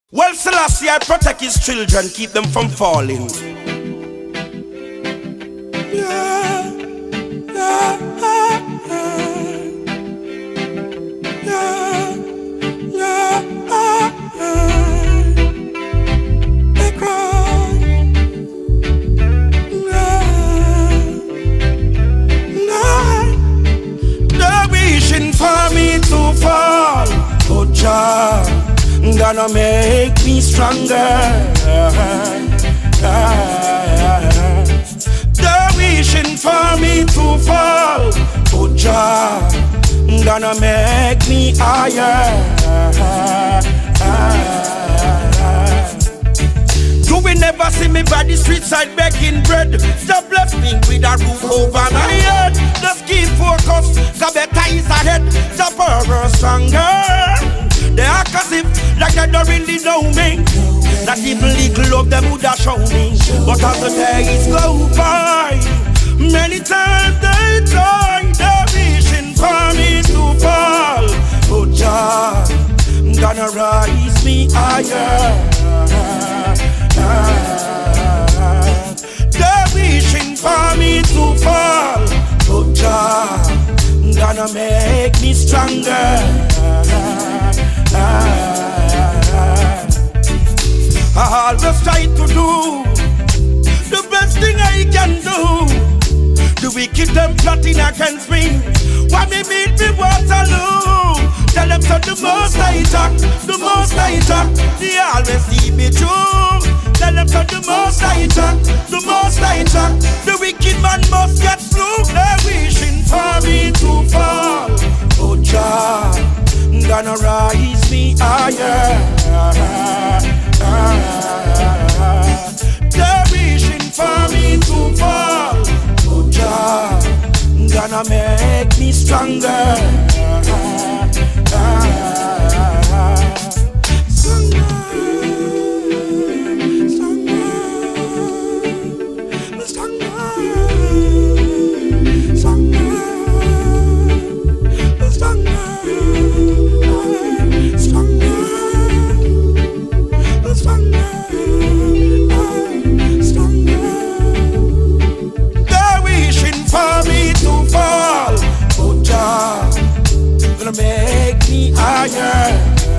Well, Selassie, I protect his children, keep them from falling. Yeah, yeah, yeah, yeah, yeah. They cry. They're wishing for me to fall, oh Jah, gonna make me stronger. They're wishing for me to fall, oh Jah, gonna make me higher. You will never see me by the street side begging bread. Stop bless me with a roof over my head. Just keep focused, cause better is ahead. The power stronger. They act as if like they don't really know me. That even little love them would have shown me. But as the days go by, many times they try. They're wishing for me to fall. Oh Jah, gonna rise me higher. They're wishing for me to fall. Oh Jah, gonna make me stronger. I always try to do the best thing I can do. The wicked them plotting against me. Why me meet me Waterloo? Tell them so the most I talk, the most I talk. They always see me through. Tell them so the most I talk, the most I talk. The wicked man must get through. They're wishing for me to fall. Oh Jah, gonna rise me higher. They're wishing for me to fall. Oh Jah, gonna make me stronger. Make me higher.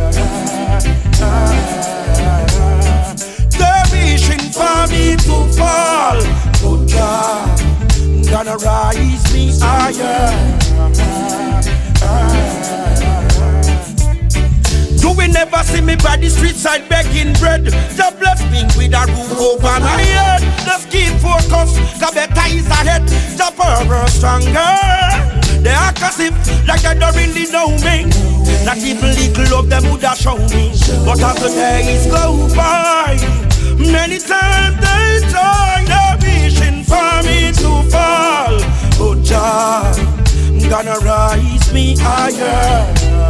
They're wishing for me to fall. Oh Jah, gonna rise me higher. You will never see me by the street side begging bread. Just bless me with a roof over my head. Just keep focused, cause better is ahead. The power stronger. They act as if like they don't really know me. Not even little of them would have shown me. But as the days go by, many times they try. They're wishing for me to fall. Oh Jah, gonna rise me higher.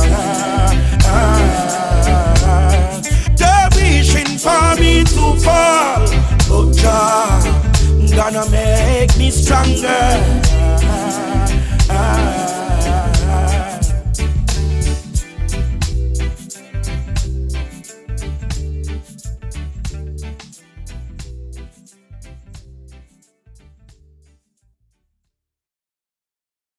They're wishing for me to fall. Oh Jah, gonna make me stronger.